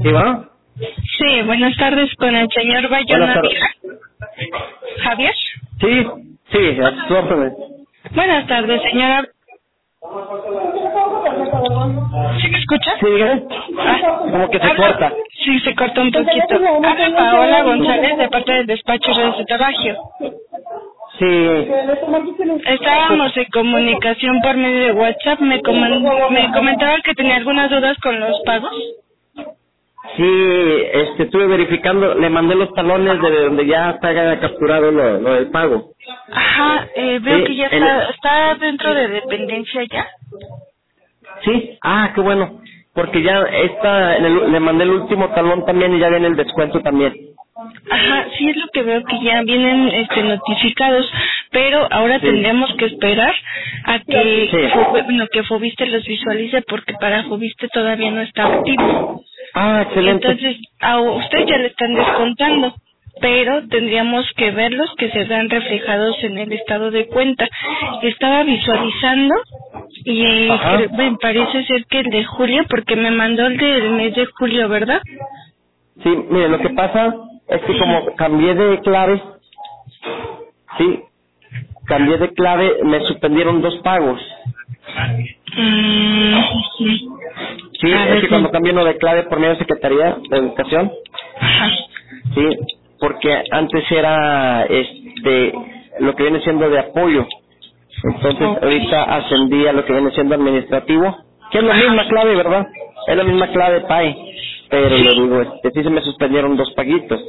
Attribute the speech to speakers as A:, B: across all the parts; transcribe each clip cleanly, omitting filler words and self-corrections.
A: ¿Sí va?
B: Sí, buenas tardes con el señor
A: Buenas
B: Bayona
A: tardes.
B: Javier.
A: Sí, a tus órdenes.
B: Buenas tardes, señora. ¿Sí me escucha?
A: Sí, dígame. Como que se
B: Habla.
A: corta.
B: Sí, se cortó un poquito. Habla Paola González de parte del despacho de Tabagio.
A: Sí.
B: Estábamos en comunicación por medio de WhatsApp. Me comentaba que tenía algunas dudas con los pagos.
A: Sí, estuve verificando, le mandé los talones de donde ya está capturado lo del pago.
B: Ajá, veo que
A: Sí,
B: ya está dentro de dependencia ya.
A: sí, qué bueno, porque ya está, le mandé el último talón también y ya viene el descuento también.
B: Ajá, sí es lo que veo que ya vienen notificados, pero ahora
A: Sí,
B: tendremos que esperar a que
A: sí.
B: que Fobiste los visualice porque para Fobiste todavía no está activo.
A: Excelente.
B: Entonces, a usted ya le están descontando, pero tendríamos que verlos que se vean reflejados en el estado de cuenta. Estaba visualizando y
A: Ajá.
B: me parece ser que el de julio, porque me mandó el del mes de julio, ¿verdad?
A: Sí, mire, lo que pasa es que como cambié de clave, sí, cambié de clave, me suspendieron 2 pagos.
B: Sí.
A: Sí,
B: A
A: es
B: ver,
A: que cuando cambié uno de clave por medio de Secretaría de Educación,
B: ajá.
A: sí, porque antes era lo que viene siendo de apoyo. Entonces
B: Ok.
A: ahorita ascendí a lo que viene siendo administrativo, que es la
B: Ajá.
A: misma clave, ¿verdad? Es la misma clave PAE, pero le
B: Sí.
A: digo, sí se me suspendieron 2 paguitos.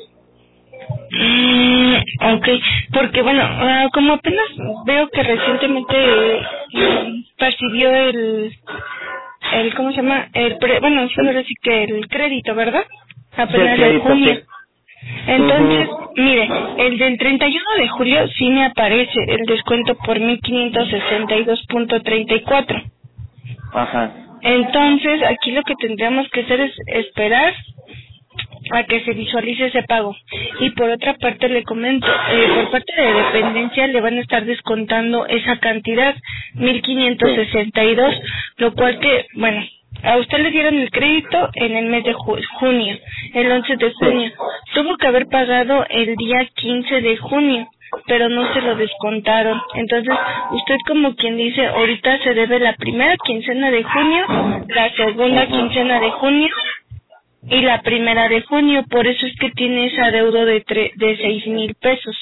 B: Ok, porque bueno, como apenas veo que recientemente percibió ¿cómo se llama? Bueno, ahora sí que el crédito, ¿verdad?
A: Sí, el
B: Apenas de
A: crédito,
B: junio.
A: sí.
B: Entonces,
A: Mhm.
B: mire, el del 31 de julio sí me aparece el descuento por 1562.34.
A: Ajá.
B: Entonces, aquí lo que tendríamos que hacer es esperar a que se visualice ese pago. Y por otra parte le comento, por parte de dependencia le van a estar descontando esa cantidad,
A: Sí.
B: 1562, lo cual que, bueno, a usted le dieron el crédito en el mes de junio, el 11 de
A: Sí.
B: junio. Tuvo que haber pagado el día 15 de junio, pero no se lo descontaron. Entonces, usted como quien dice, ahorita se debe la primera quincena de junio, la segunda
A: Ajá.
B: quincena de junio, y la primera de junio, por eso es que tiene ese adeudo de 6,000 pesos.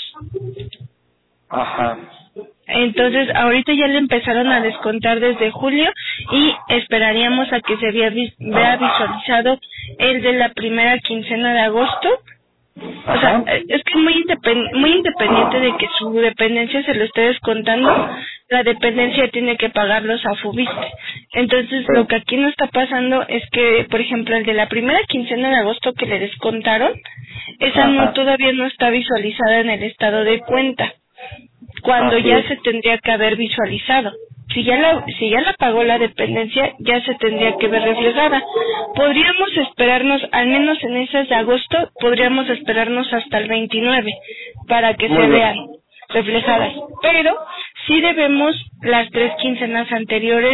A: Ajá.
B: Entonces, ahorita ya le empezaron a descontar desde julio y esperaríamos a que se vea visualizado el de la primera quincena de agosto. O sea,
A: Ajá.
B: es que es muy independiente de que su dependencia se lo esté descontando, la dependencia tiene que pagarlos a Fubiste. Entonces, lo
A: Sí.
B: que aquí no está pasando es que, por ejemplo, el de la primera quincena de agosto que le descontaron, esa no
A: Ajá.
B: todavía no está visualizada en el estado de cuenta, cuando
A: Así
B: ya
A: es.
B: se tendría que haber visualizado. Si ya la pagó la dependencia, ya se tendría que ver reflejada. Podríamos esperarnos, al menos en esas de agosto, podríamos esperarnos hasta el 29 para que
A: Muy
B: se vean
A: bien.
B: reflejadas. Pero sí debemos las 3 quincenas anteriores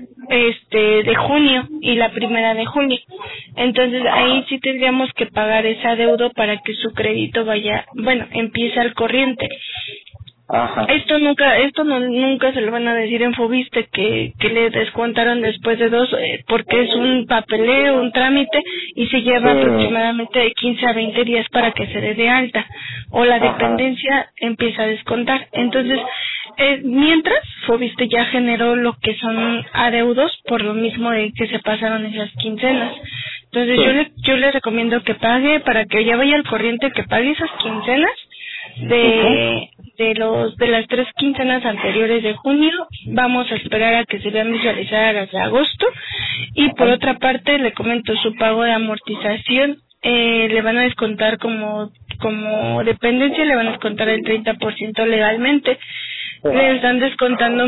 B: de junio y la primera de junio. Entonces ahí sí tendríamos que pagar ese adeudo para que su crédito empiece al corriente.
A: Ajá.
B: Esto nunca se lo van a decir en Fobiste que le descontaron después de 2, porque es un papeleo, un trámite y se lleva
A: Sí.
B: aproximadamente de 15 a 20 días para que se dé de alta o la
A: Ajá.
B: dependencia empieza a descontar. Entonces, mientras Fobiste ya generó lo que son adeudos por lo mismo de que se pasaron esas quincenas. Entonces
A: Sí.
B: yo le recomiendo que pague para que ya vaya al corriente, que pague esas quincenas
A: Ujú.
B: de las 3 quincenas anteriores de junio. Vamos a esperar a que se vean visualizadas las de agosto. Y por
A: Ajá.
B: otra parte le comento su pago de amortización, le van a descontar como dependencia, le van a descontar el 30% legalmente.
A: Sí.
B: Le están descontando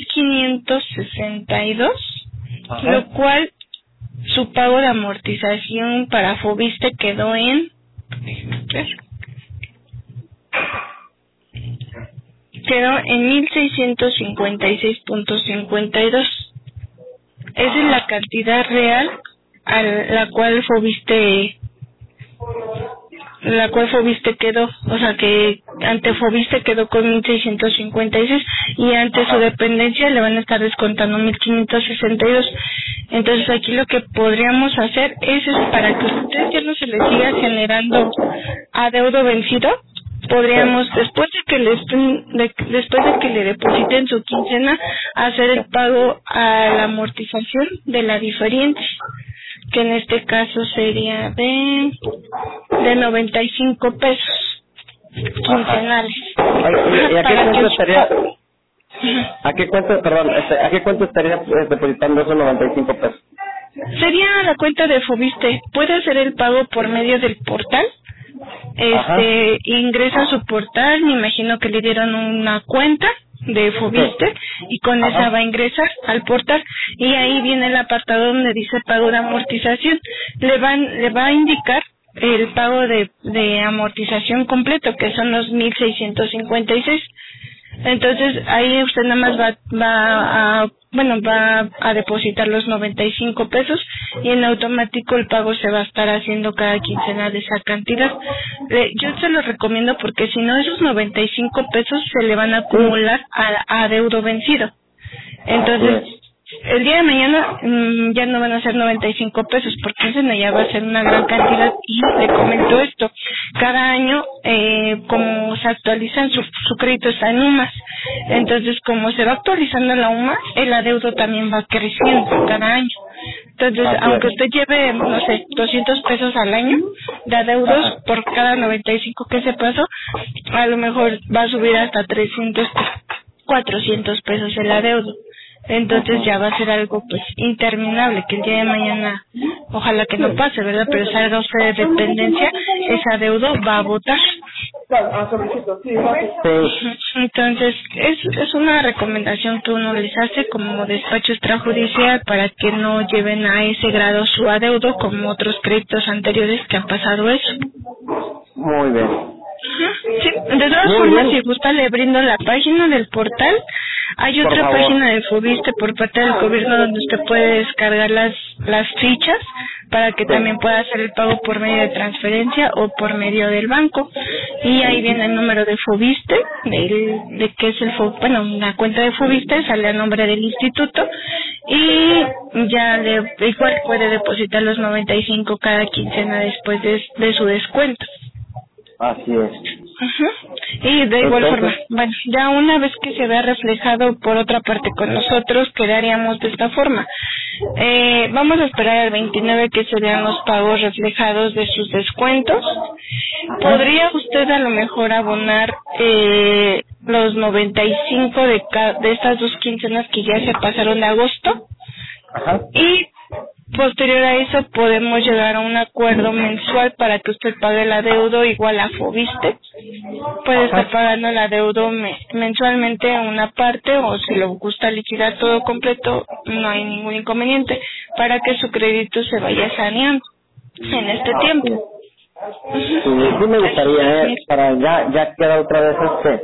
B: 1562, lo
A: Ajá.
B: cual su pago de amortización para Fobiste quedó en quedó en 1656.52. Esa es la cantidad real la cual Fobiste quedó, o sea que ante Fobiste quedó con 1,656 y ante su dependencia le van a estar descontando 1,562. Entonces aquí lo que podríamos hacer es para que ustedes ya no se les siga generando adeudo vencido. Podríamos, después de que le depositen su quincena, hacer el pago a la amortización de la diferencia, que en este caso sería de 95 pesos quincenales.
A: ¿Y a qué cuenta estaría? ¿A qué cuenta estaría depositando esos 95 pesos?
B: Sería la cuenta de Fobiste. Puede hacer el pago por medio del portal. Ingresa a su portal, me imagino que le dieron una cuenta de Fobiste y con esa va a ingresar al portal y ahí viene el apartado donde dice pago de amortización. Le va a indicar el pago de amortización completo, que son los 1,656. Entonces ahí usted nada más va a depositar los 95 pesos y en automático el pago se va a estar haciendo cada quincena de esa cantidad. Yo se lo recomiendo porque si no, esos 95 pesos se le van a acumular a adeudo vencido. Entonces el día de mañana ya no van a ser 95 pesos porque eso ya va a ser una gran cantidad. Y le comento esto, cada año como se actualizan su crédito está en UMAS, entonces como se va actualizando la UMAS, el adeudo también va creciendo cada año. Entonces aunque usted lleve, no sé, 200 pesos al año de adeudos por cada 95 que se pasó, a lo mejor va a subir hasta 300, 400 pesos el adeudo. Entonces ya va a ser algo pues interminable, que el día de mañana ojalá que no pase, ¿verdad? Pero salga usted de dependencia, ese adeudo va a botar. Entonces es una recomendación que uno les hace como despacho extrajudicial para que no lleven a ese grado su adeudo como otros créditos anteriores que han pasado eso.
A: Muy bien.
B: Sí, de todas formas, si gusta le brindo la página del portal. Hay otra página de Fobiste por parte del gobierno donde usted puede descargar las fichas para que también pueda hacer el pago por medio de transferencia o por medio del banco. Y ahí viene el número de Fobiste, de que es la cuenta de Fobiste, sale a nombre del instituto y ya igual puede depositar los 95 cada quincena después de su descuento.
A: Así es.
B: Y de igual forma, bueno, ya una vez que se vea reflejado por otra parte con nosotros, quedaríamos de esta forma. Vamos a esperar al 29 que se vean los pagos reflejados de sus descuentos. ¿Podría usted a lo mejor abonar los 95 de estas dos quincenas que ya se pasaron de agosto? Y posterior a eso podemos llegar a un acuerdo mensual para que usted pague el adeudo igual a Fobiste. Puede estar pagando el adeudo mensualmente en una parte, o si le gusta liquidar todo completo, no hay ningún inconveniente, para que su crédito se vaya saneando en este tiempo.
A: Sí, sí me gustaría, para ya queda otra vez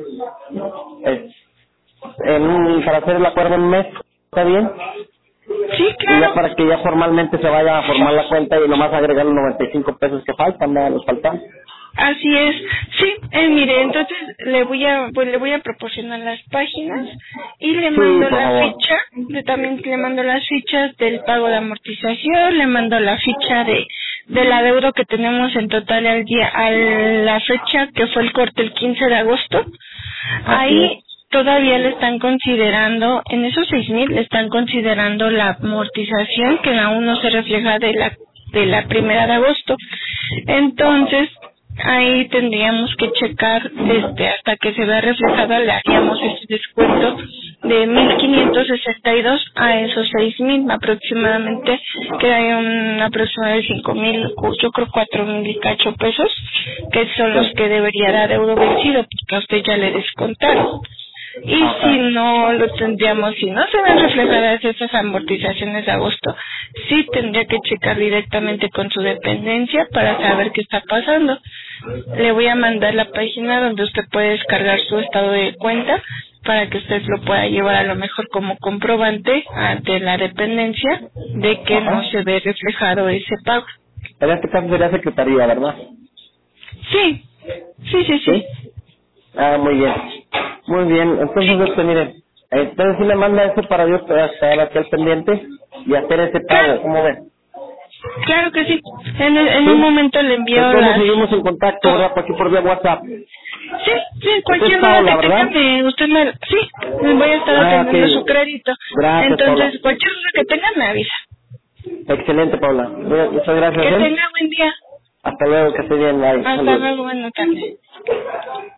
A: para hacer el acuerdo en un mes, ¿está bien?
B: Sí, claro.
A: Y ya para que ya formalmente se vaya a formar la cuenta y nomás agregar los 95 pesos que faltan, ¿no? Los faltan.
B: Así es. Sí, mire, entonces le voy a proporcionar las páginas y le mando la ficha, también le mando las fichas del pago de amortización, le mando la ficha del adeudo que tenemos en total a la fecha que fue el corte el 15 de agosto. Ahí todavía le están considerando, en esos 6,000 le están considerando la amortización que aún no se refleja de la primera de agosto. Entonces, ahí tendríamos que checar hasta que se vea reflejada, le haríamos ese descuento de 1,562 a esos 6,000 aproximadamente, quedaría un aproximado de 5,000, yo creo 4,000 y cacho pesos, que son los que debería dar adeudo vencido, porque a usted ya le descontaron. Y si no lo tendríamos, si no se ven reflejadas esas amortizaciones de agosto, sí tendría que checar directamente con su dependencia para saber qué está pasando. Le voy a mandar la página donde usted puede descargar su estado de cuenta para que usted lo pueda llevar a lo mejor como comprobante ante la dependencia de que no se ve reflejado ese pago.
A: En este caso sería secretaría, ¿verdad?
B: Sí, sí.
A: Ah, muy bien. Muy bien, entonces, mire, entonces sí me manda eso para yo estar aquí al pendiente y hacer ese pago,
B: Claro.
A: ¿cómo ven?
B: Claro que sí. En
A: ¿Sí?
B: un momento le envío
A: Entonces seguimos en contacto, ¿verdad? Por aquí por vía WhatsApp.
B: Sí,
A: Usted
B: cualquier
A: es
B: duda
A: Paula,
B: que tenga,
A: ¿verdad?
B: me voy a estar atendiendo su
A: Ok.
B: crédito.
A: Gracias, Paula.
B: Entonces, cualquier duda que tenga, me avisa.
A: Excelente, Paula. Muchas gracias,
B: Que
A: ¿eh?
B: tenga buen día.
A: Hasta luego, que esté bien. Bye.
B: Hasta
A: Saludos.
B: luego, buenas tardes.